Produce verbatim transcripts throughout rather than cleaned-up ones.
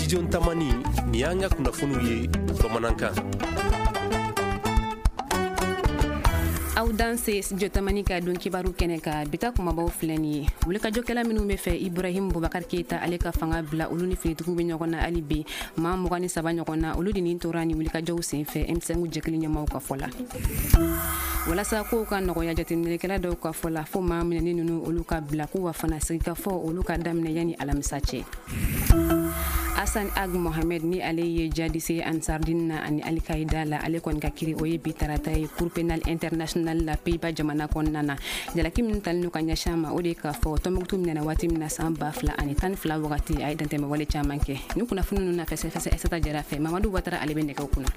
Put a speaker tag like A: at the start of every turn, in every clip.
A: studio Tamani ni an ka kunnafoniw ye bamanankan.
B: aw danse studio Tamani ka don kibaru kɛnɛ ka bita kumabaw filɛ nin ye wulikajɔkɛla minnu bɛ fɛ Ibrahim Boubacar Keita ale ka fanga bila olu ni finitigiw bɛ ɲɔgɔn na hali bi maa mugan ni saba ɲɔgɔn na olu de nin tora ni wulikajɔw senfɛ M cinq jɛkili ɲɛmaw ka fɔ la walasa kow ka nɔgɔya jateminɛkɛla dɔw ka fɔ la fo maa minɛni ninnu olu ka bila k'u wa fana sigi ka fɔ olu ka daminɛ yani alamisa cɛ. Hassan Ag Mohamed ni ale ye jadise Ansardine na ani Al-Qaida la ale kɔni ka kiri o ye bi tarata ye Cour pénale internationale la Pays-Bas jamana kɔnɔna na jalaki min tali n'u ka ɲɛsin ma o de ka fɔ Tɔnbukutu minɛna waati min na san ba fila ani tan ni fila wagati a ye dantɛmɛ wale caman kɛ ni kunnafoni ninnu na fɛsɛfɛsɛ Aissata Jara fɛ Mamadu Watara ale bɛ nɛgɛw kunna.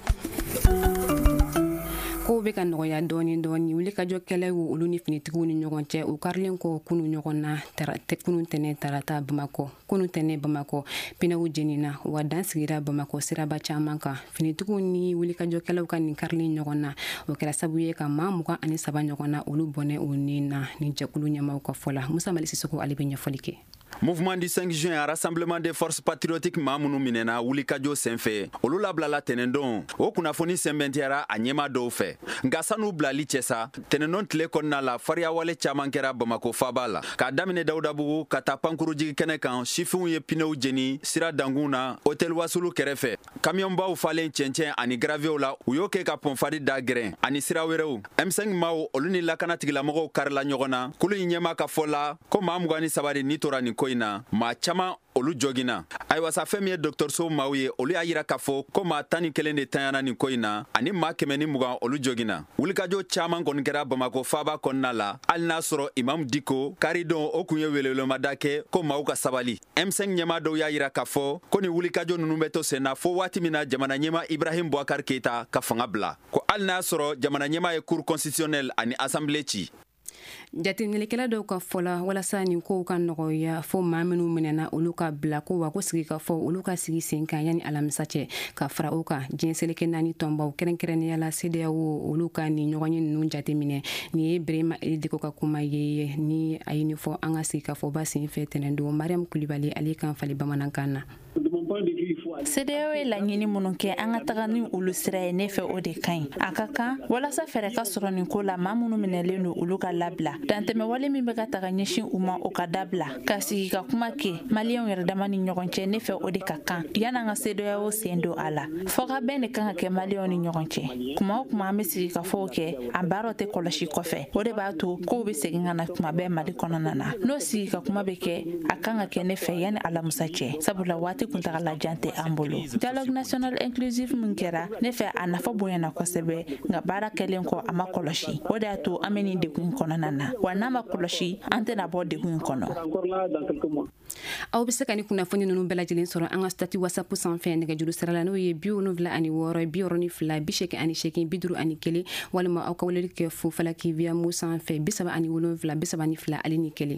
B: Kow bɛ ka nɔgɔya dɔɔni dɔɔni wulikajɔkɛlaw olu ni finitigiw ni ɲɔgɔn cɛ u karilen kɔ kunu ɲɔgɔn na kunun tɛnɛ tarata Bamakɔ kunun tɛnɛ Bamakɔ pinɛw jenina wa dan sigira Bamakɔ siraba caman kan finitigiw ni wulikajɔkɛlaw ka nin karilen ɲɔgɔn na o kɛra sabu ye ka maa mugan ani saba ɲɔgɔn na olu bɔnɛ u ni na ni jɛkulu ɲɛmaw ka fɔ la Musa Mali Sisoko ale bɛ ɲɛfɔli kɛ.
C: Mouvement du cinq juin a rassemblement des forces patriotiques maa minnu minɛna wulikajɔ senfɛ olu labilala tɛnɛndon o kunnafoni sɛnbɛntiyara a ɲɛma dɔw fɛ nka sanu bilali cɛ sa tɛnɛndon tile kɔnɔna la fariyawale caman kɛra Bamako faaba la k'a daminɛ Dawudabugu ka taa pankurujigi kɛnɛ kan sifinw ye pinɛw jeni sira dankun na hôtel Wasulu kɛrɛfɛ kamiyɔnbaw falen cɛncɛn ani graviers la u y'o kɛ ka pɔnfari da gɛrɛn ani sira wɛrɛw M cinq maaw olu ni lakanatigilamɔgɔw karila ɲɔgɔn na kulu in ɲɛma ka fɔ la ko maa mugan ni saba de ni tora nin ko in na maa caman olu jogina ayiwa sa fɛn min ye dɔgɔtɔrɔso maaw ye olu y'a yira k'a fɔ ko maa tan ni kelen de tanyana nin ko in na ani maa kɛmɛ ni mugan olu jogina wulikajɔ caman kɔni kɛra Bamako faaba kɔnɔna la hali n'a sɔrɔ Imam Diko karidon o kun ye welewelemada kɛ ko maaw ka sabali M cinq ɲɛma dɔw y'a yira k'a fɔ ko ni wulikajɔ ninnu bɛ to sen na fo waati min na jamana ɲɛma Ibrahim Boubacar Keita ka fanga bila ko hali n'a sɔrɔ jamana ɲɛma ye cour constitutionnelle ani assemblée ci.
B: Jateminɛkɛla dɔw ka fɔ la walasa nin kow ka nɔgɔya fo maa minnu minɛna olu ka bila ko wa ko sigi ka fɔ olu ka sigi sen kan yani alamisa cɛ ka fara o kan diɲɛ seleke naani tɔnbaw kɛrɛnkɛrɛnnenya la C D A O olu ka nin ɲɔgɔn ye ninnu jateminɛ nin ye Birima Diko ka kuma ye ni a ye nin fɔ an ka sigi ka fɔ ba senfɛ tɛnɛndon Mariam Kulibali ale kan fali bamanankan na.
D: C D A O ye laɲini minnu kɛ an ka taga ni olu sira ye ne fɛ o de ka ɲi a ka kan walasa fɛɛrɛ ka sɔrɔ nin ko la maa minnu minɛlen don olu ka labila dantɛmɛ wale min bɛ ka taga ɲɛsin u ma o ka dabila ka sigi ka kuma kɛ maliyɛnw yɛrɛ dama ni ɲɔgɔn cɛ ne fɛ o de ka kan yan'an ka C D A O sen don a la fɔ ka bɛn de kan ka kɛ maliyɛnw ni ɲɔgɔn cɛ kuma o kuma an bɛ sigi ka fɔw kɛ a baaraw tɛ kɔlɔsi kɔfɛ o de b'a to kow bɛ segin ka na kuma bɛɛ Mali kɔnɔna na n'o sigi ka kuma bɛ kɛ a kan ka kɛ ne fɛ yani alamisa cɛ sabula waati kuntagala jan tɛ an bolo dialogue national inclusive min kɛra ne fɛ a nafa bonyana kosɛbɛ nka baara kɛlen kɔ a ma kɔlɔsi o de y'a to an bɛ nin degun kɔnɔna na wa n'a ma kɔlɔsi an tɛna bɔ degun kɔnɔ.
B: Aw bɛ se ka ni kunnafoni ninnu bɛɛ lajɛlen sɔrɔ an ka stati WhatsApp sanfɛ nɛgɛjuru sira la n'o ye bi wolonwula ani wɔɔrɔ bi wɔɔrɔ ni fila bi seegin ani seegin bi duuru ani kelen walima aw ka weleli kɛ fo falaki via mo sanfɛ bi saba ani wolonwula bi saba ni fila ale ni kelen.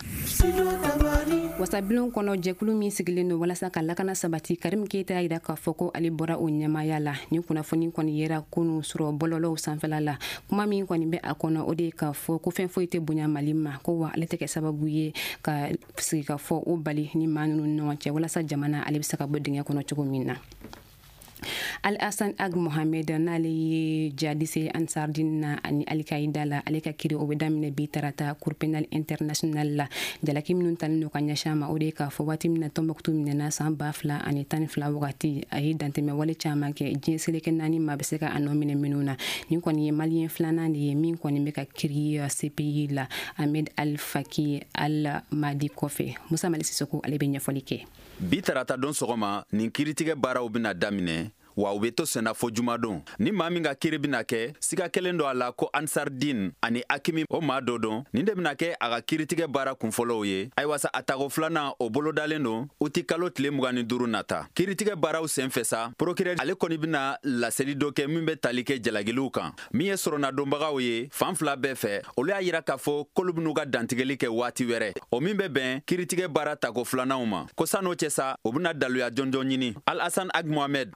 B: Wasabilen kɔnɔ jɛkulu min sigilen don walasa ka lakana sabati Karim Keita y'a jira k'a fɔ ko ale bɔra o ɲɛmaaya la ni kunnafoni kɔni yera kunun sɔrɔ bɔlɔlɔw sanfɛla la kuma min kɔni bɛ a kɔnɔ o de ye k'a fɔ ko fɛn foyi tɛ bonya Mali ma ko wa ale tɛ kɛ sababu ye ka sigi ka fɔ o bali ni maa ninnu ni ɲɔgɔn cɛ walasa jamana ale bɛ se ka bɔ dingɛ kɔnɔ cogo min na. Al-Hassan Ag Mohamed n'ale ye jadise Ansardine na ani Al-Qaida la ale ka kiri o bɛ daminɛ bi tarata Cour pénale internationale la jalaki minnu talen don ka ɲɛsin ma o de ye k'a fɔ waati min na Tɔnbukutu minɛna san ba fila ani tan ni fila wagati a ye dantɛmɛ wale caman kɛ diɲɛ seleke naani ma bɛ se ka a nɔ minɛ minnu na nin kɔni ye maliyɛn filanan de ye min kɔni bɛ ka kiri C P I la Ahmed Al-Faki Al-Mahdi kɔfɛ Musa Mali Sisoko ale bɛ ɲɛfɔli kɛ.
C: Bi tarata don sɔgɔma nin kiritigɛ baaraw bɛna daminɛ wa u bɛ to senna fo jumadon ni maa min ka kiri bɛna kɛ siga kelen don a la ko Ansardine ani Akimi o maa dɔ dɔn nin de bɛna kɛ a ka kiritigɛ baara kunfɔlɔw ye ayiwa sa a tago filanan o bolodalen don u ti kalo tile mugan ni duuru nata kiritigɛ baaraw senfɛ sa procureur ale kɔni bɛna laseli dɔ kɛ min bɛ tali kɛ jalagiliw kan min ye sɔrɔnadonbagaw ye fan fila bɛɛ fɛ olu y'a yira k'a fɔ k'olu bɛn'u ka dantigɛli kɛ waati wɛrɛ o min bɛ bɛn kiritigɛ baara tago filananw ma ko san'o cɛ sa o bɛna daluya jɔnjɔn ɲini Al-Hassan Ag Mohamed ale min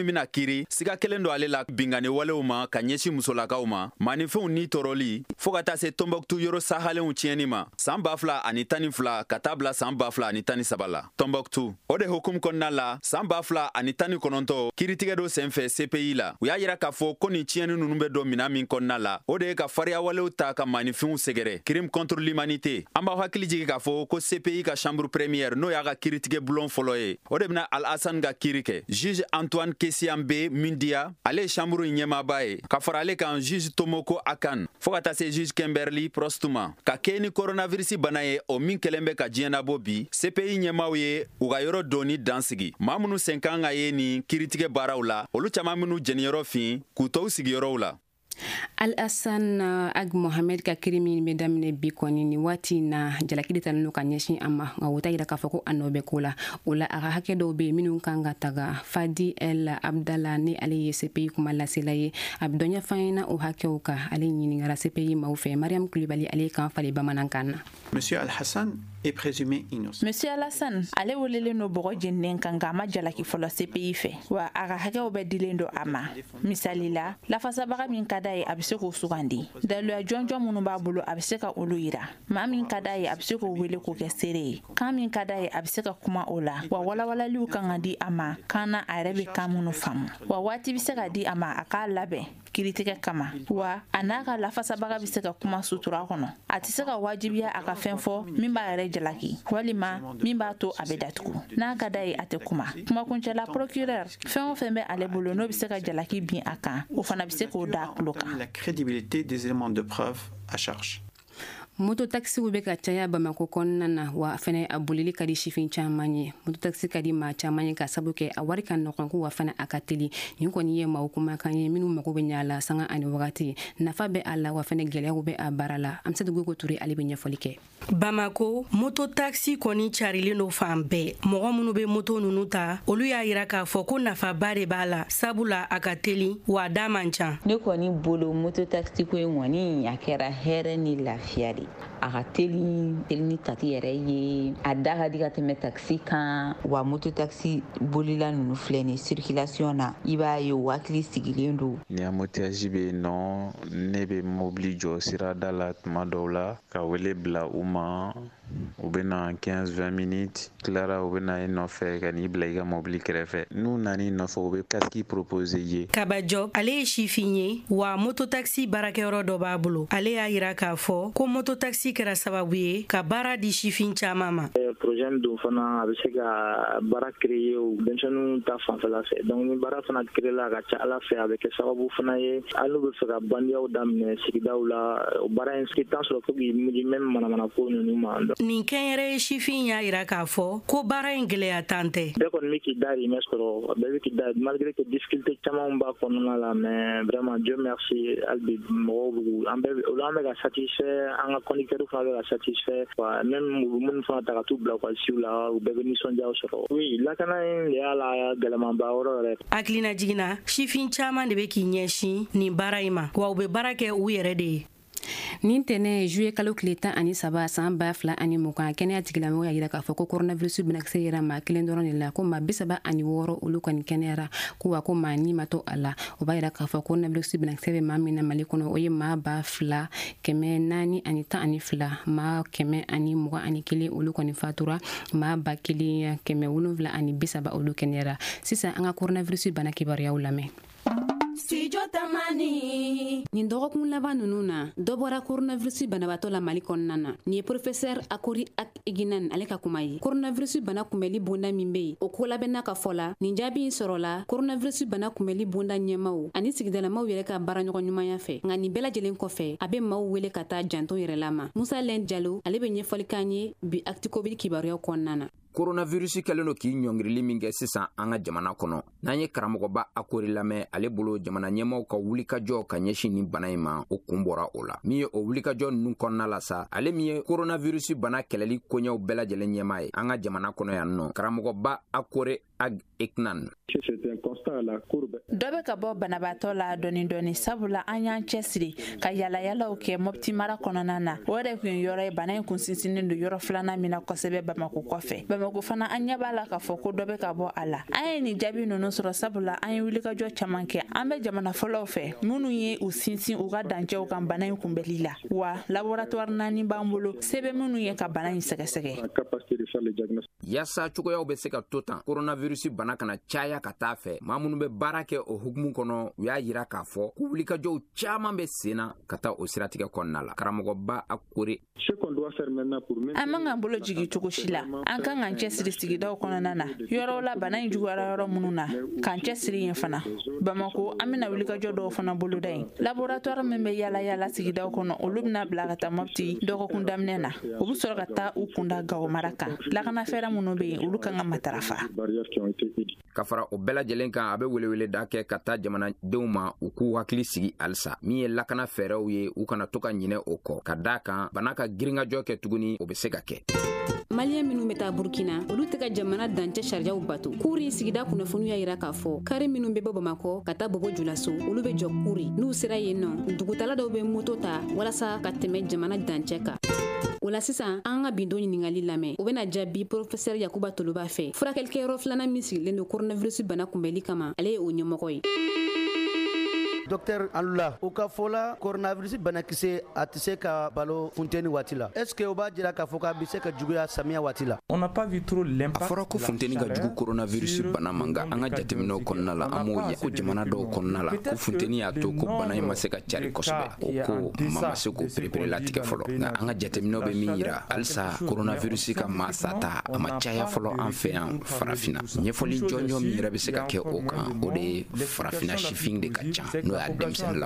C: mina kiri siga kelen do ale la bingani walew ma ka ɲɛsi musolakaw ma maninfɛnw ni tɔɔrɔli fɔɔ ka taa se Tombouctou yɔrɔ sahalenw tiɲɛni ma san ba fila ani tan ni fila ka taa bila san ba fila ani tan ni saba la. Tombouctou o de hukumu kɔnɔna la san ba fila ani tan ni kɔnɔntɔ kiritigɛ do senfɛ C P I la u y'a yira k'a fɔ ko nin tiɲɛni nunu bɛ don mina min kɔnɔna la o de ye ka fariya walew ta ka maninfɛnw sɛgɛrɛ crime contre l'humanité. An b'aw hakili jigi k'a fɔ ko C P I ka chambre première n'o y'a ka kiritigɛ bulon fɔlɔ ye o de bɛna Al Hassan ka kiri kɛ. Juge Antoine Kessiambe Mindia ale ye chambre ɲɛmaaba ye ka fara ale kan juge Tomoko Akan fɔɔ ka taa se juge Kimberly Prostuma ka kɛ ni coronavirus bana ye o min kɛlen bɛ ka diɲɛ labɔ bi. C P I ɲɛmaaw ye u ka yɔrɔ doni dansigi maa minnu sen kan ka ye nin kiritigɛ baaraw la olu caman minnu jeniyɔrɔ fin k'u tɔw sigiyɔrɔw la.
B: Al Hassan Ag Mohamed ka kiri min bɛ daminɛ bi kɔni ni waati na jalaki de talen no ka ɲɛsin a ma nka o ta yira k'a fɔ ko a nɔ bɛ ko la o la a ka hakɛ dɔw bɛ yen minnu kan ka taga Fadi El Abdallah ni ale ye C P I kuma lasela ye a bɛ dɔ ɲɛfɔ an ɲɛna o hakɛw kan ale ɲininkara C P I maaw fɛ Mariam Kulibali ale kan fali bamanankan na.
E: Monsieur Al Hassan est présumé innocent.
D: Monsieur Al Hassan ale welelen no bɔgɔ jeninnen kan nka a ma jalaki fɔlɔ C P I fɛ wa a ka hakɛw bɛ dilen do a ma misali la lafasabaga min ka d'a ye a bɛ se k'o sugandi daluya jɔnjɔn minnu b'a bolo a bɛ se ka olu yira maa min ka d'a ye a bɛ se k'o wele k'o kɛ seere ye kan min ka d'a ye a bɛ se ka kuma o la wa walawalaliw kan ka di a ma kan na a yɛrɛ bɛ kan minnu faamu wa waati bɛ se ka di a ma a k'a labɛn kiritigɛ kama wa a n'a ka lafasabaga bɛ se ka kuma sutura kɔnɔ a tɛ se ka wajibiya a ka fɛn fɔ min b'a yɛrɛ jalaki walima min b'a to a bɛ datugu n'a ka d'a ye a tɛ kuma kumakuncɛla procureur fɛn o fɛn bɛ ale bolo n'o bɛ se ka jalaki bin a kan o fana bɛ se k'o da a tulo kan.
E: La crédibilité des éléments de preuve à charge.
B: Moto taxiw bɛ ka caya Bamako kɔnɔna na wa fɛnɛ a bolili ka di sifin caman ye moto taxi ka di maa caman ye ka sabu kɛ a wari ka nɔgɔn ko wa fɛnɛ a ka teli nin kɔni ye maaw kumakan ye minnu mago bɛ ɲa la sanga ani wagati nafa bɛ a la wa fɛnɛ gɛlɛyaw bɛ a baara la Amsatu Gogo Ture ale bɛ ɲɛfɔli kɛ.
F: Bamako moto taxi kɔni carilen do fan bɛɛ mɔgɔ minnu bɛ moto ninnu ta olu y'a yira k'a fɔ ko nafaba de b'a la sabula a ka teli wa da man ca.
G: Ne kɔni bolo moto taxi ko in kɔni a kɛra hɛrɛ ni lafiya de a ka teli teli ni kati yɛrɛ ye a da ka di ka tɛmɛ taxi kan wa moto taxi bolila ninnu filɛ ni circulation na i b'a ye o hakili sigilen do.
H: Ni embouteillage bɛ yen nɔ ne bɛ mobili jɔ sirada la tuma dɔw la ka wele bila u ma u bɛ na quinze vingt minutes tilara u bɛ na i nɔfɛ ka n'i bila i ka mobili kɛrɛfɛ n'u nana i nɔfɛ u bɛ casque proposer ye.
F: Kabajɔ ale ye sifin ye wa moto taxi baarakɛyɔrɔ dɔ b'a bolo ale y'a yira k'a fɔ ko moto taxi kɛra sababu ye ka baara di sifin caman ma.
I: Projet dun fana a bɛ se ka baara créer o denmisɛnninw ta fanfɛla fɛ donc ni baara fana créer la a ka ca Ala fɛ a bɛ kɛ sababu fana ye hali n'u bɛ fɛ ka bandiyaw daminɛ sigidaw la o baara in i t'a sɔrɔ fo k'i miiri même manamana ko ninnu ma.
F: Nin kɛnyɛrɛ ye sifin y'a yira k'a fɔ ko baara in gɛlɛya tan tɛ.
I: Bɛɛ kɔni bɛ k'i dahirimɛ sɔrɔ bɛɛ bɛ k'i dahirimɛ malgré que difficulté caman b'a kɔnɔna la mais vraiment Dieu merci hali bi mɔgɔw b'u an bɛɛ olu an bɛ ka satisfait an ka conducteurs fana bɛ ka satisfait wa même minnu fana ta ka t'u bila u ka siw la u bɛɛ bɛ nisɔndiya sɔrɔ. Oui lakana in de y'a la gɛlɛmanba yɔrɔ yɛrɛ. Hakilina
F: jiginna sifin caman de bɛ k'i ɲɛsin nin baara in ma wa u bɛ baara kɛ u yɛrɛ de ye.
B: Nin tɛnɛ juillet kalo tile tan ani saba san ba fila ani mugan kɛnɛya tigilamɔgɔw y'a yira k'a fɔ ko coronavirus banakisɛ yera maa kelen dɔrɔn de la ko maa bi saba ani wɔɔrɔ olu kɔni kɛnɛyara ko wa ko maa ni ma to a la o b'a yira k'a fɔ ko coronavirus banakisɛ bɛ maa min na Mali kɔnɔ o ye maa ba fila kɛmɛ naani ani tan ani fila maa kɛmɛ ani mugan ani kelen olu kɔni fatura maa ba kelen kɛmɛ wolonwula ani bi saba olu kɛnɛyara sisan an ka coronavirus bana kibaruyaw lamɛn. Studio Tamani. Nin dɔgɔkun laban ninnu na dɔ bɔra coronavirus banabatɔ la Mali kɔnɔna na nin ye professeur Akori Ak Iginan ale ka kuma ye coronavirus bana kunbɛli bonda min bɛ yen o ko labɛn n'a ka fɔ la nin jaabi in sɔrɔla coronavirus bana kunbɛli bonda ɲɛmaaw ani sigidalamaw yɛrɛ ka baara ɲɔgɔn ɲumanya fɛ nka nin bɛɛ lajɛlen kɔfɛ a bɛ maaw wele ka taa janto yɛrɛ la ma Musa Lɛn Jalo ale bɛ ɲɛfɔli k'an ye bi Actu Covid kibaruyaw kɔnɔna na.
J: Coronavirus kɛlen do k'i ɲɔngirili min kɛ sisan an ka jamana kɔnɔ n'an ye karamɔgɔba Akori lamɛn ale bolo jamana ɲɛmaaw ka wulikajɔ ka ɲɛsin nin bana in ma o kun bɔra o la min ye o wulikajɔ ninnu kɔnɔna la sa ale min ye coronavirus bana kɛlɛli koɲɛw bɛɛ lajɛlen ɲɛmaa ye an ka jamana kɔnɔ yan nɔ karamɔgɔba Akori Ag Iginan.
D: Dɔ bɛ ka bɔ banabaatɔ la dɔɔni dɔɔni sabula an y'an cɛsiri ka yalayalaw kɛ Mopti mara kɔnɔna na o de kun yɔrɔ ye bana in kun sinsinnen do yɔrɔ filanan min na kosɛbɛ Bamako kɔfɛ Bamako fana an ɲɛ b'a la k'a fɔ ko dɔ bɛ ka bɔ a la. An ye nin jaabi ninnu sɔrɔ sabula an ye wulikajɔ caman kɛ. An bɛ jamana fɔlɔw fɛ minnu ye u sinsin u ka dancɛw kan bana in kunbɛli la. Wa laboratoire naani b'an bolo se bɛ minnu ye ka bana in sɛgɛsɛgɛ.
J: Yasa cogoyaw bɛ se ka to tan coronavirus bana kana caya ka taa fɛ. Maa minnu bɛ baara kɛ o hukumu kɔnɔ u y'a yira k'a fɔ ko wulikajɔw caman bɛ sen na ka taa o siratigɛ kɔnɔna la. Karamɔgɔba Akore.
D: An man k'an bolo jigin cogo si la. An kan k'an cɛsiri sigidaw kɔnɔna na. Yɔrɔw la bana in juguyara yɔrɔ minnu na k'an cɛsiri yen fana. Bamako an bɛna wulikajɔ dɔw fana boloda yen. Laboratoire min bɛ yala yala sigidaw kɔnɔ olu bɛna bila ka taa Mopti dɔgɔkun daminɛ na. U bɛ sɔrɔ ka taa u kunda Gawo mara kan. Lakana fɛɛrɛ minnu bɛ yen olu kan ka matarafa.
J: Ka fara o bɛɛ lajɛlen kan a bɛ welewele da kɛ ka taa jamanadenw ma u k'u hakili sigi halisa min ye lakana fɛɛrɛw ye u kana to ka ɲinɛ o kɔ ka daa kan bana ka girinkajɔ kɛ tuguni o bɛ se ka kɛ.
B: Maliyɛn minnu bɛ taa Burkina olu tɛ ka jamana dancɛ sariyaw bato. Kuri sigida kunnafoniw y'a yira k'a fɔ kari minnu bɛ bɔ Bamakɔ ka taa Bobo Julaso olu bɛ jɔ Kuri n'u sera yen nɔ dugutala dɔw bɛ moto ta walasa ka tɛmɛ jamana dancɛ kan. O la sisan an ka bindo ɲiningali lamɛn o bɛna jaabi professeur Yakuba Toloba fɛ furakɛlikɛyɔrɔ filanan min sigilen don coronavirus bana kunbɛli kama ale ye o ɲɛmɔgɔ ye.
K: Docteur Alula o ka fɔla coronavirus banakisɛ a tɛ se ka balo funteni waati la. Est-ce que o b'a jira k'a fɔ k'a bɛ se ka juguya samiya waati la?
L: On n'a pas vu trop l'impact.
J: A fɔra ko funteni ka jugu coronavirus bana man kan an ka jateminɛw kɔnɔna la an m'o ye ko jamana dɔw kɔnɔna la ko funteni y'a to ko bana in ma se ka cari kosɛbɛ o ko ma ma se k'o perepere latigɛ fɔlɔ nka an ka jateminɛw bɛ min yira halisa coronavirus ka maa sata a ma caya fɔlɔ an fɛ yan farafinna ɲɛfɔli jɔnjɔn min yɛrɛ bɛ se ka kɛ o kan o de ye farafinna sifin de ka ca n'o y'a denmisɛnnin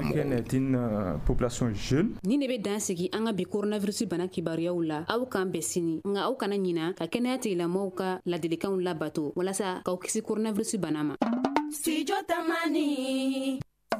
J: lamɔgɔ.
B: Ni ne bɛ dan sigi an ka bi coronavirus bana kibaruyaw la aw kan bɛn sini nka aw kana ɲina ka kɛnɛya tigilamɔgɔw ka ladilikanw labato walasa k'aw kisi coronavirus bana ma.
M: Studio Tamani.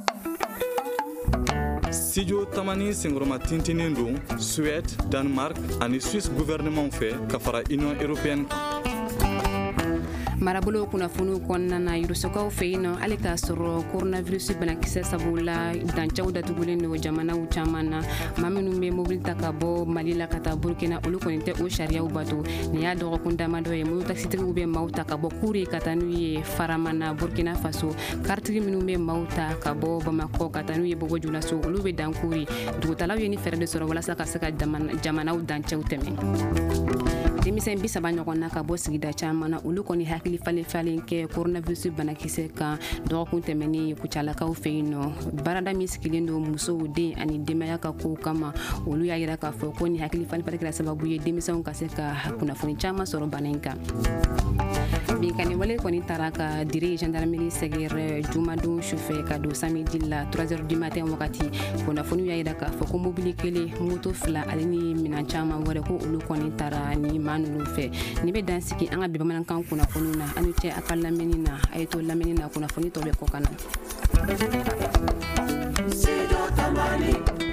N: Studio Tamani sengoroma tintinin don Suède, Danemark ani Suisse gouvernement fɛ ka fara Union européenne kan.
B: Marabolo kunnafoniw kɔnɔna na Yurusokaw fɛ yen nɔ hali k'a sɔrɔ coronavirus banakisɛ sabu la dancɛw datugulen don jamanaw caman na maa minnu bɛ mobili ta ka bɔ Mali la ka taa Burkina olu kɔni tɛ o sariyaw bato nin y'a dɔgɔkun damadɔ ye moto taxitigiw bɛ maaw ta ka bɔ Kure ka taa n'u ye Faramana Burkina Faso karitigi minnu bɛ maaw ta ka bɔ Bamakɔ ka taa n'u ye Bobo Julaso olu bɛ dan Kure dugutalaw ye ni fɛɛrɛ de sɔrɔ walasa ka se ka jamanaw dancɛw tɛmɛ. Denmisɛn bi saba ɲɔgɔn na ka bɔ sigida caman na olu kɔni hakili falen falen kɛ coronavirus banakisɛ kan dɔgɔkun tɛmɛnen Kucalakaw fɛ yen nɔ baarada min sigilen don musow den ani denbaya ka kow kama olu y'a yira k'a fɔ ko ni hakili falen falen kɛra sababu ye denmisɛnw ka se ka kunnafoni caman sɔrɔ bana in kan. Binkani wale kɔni taara ka diri gendarmerie sɛgɛrɛ jumadon sufɛ ka don samedi la trois heures du matin wagati kunnafoniw y'a yira k'a fɔ ko mobili kelen moto fila ale ni minan caman wɛrɛ ko olu kɔni taara ni maa ninnu fɛ ni bɛ dan sigi an ka bi bamanankan kunnafoniw na an ni cɛ a ka lamɛnni na a ye to lamɛnni na kunnafoni tɔ bɛ kɔ ka na.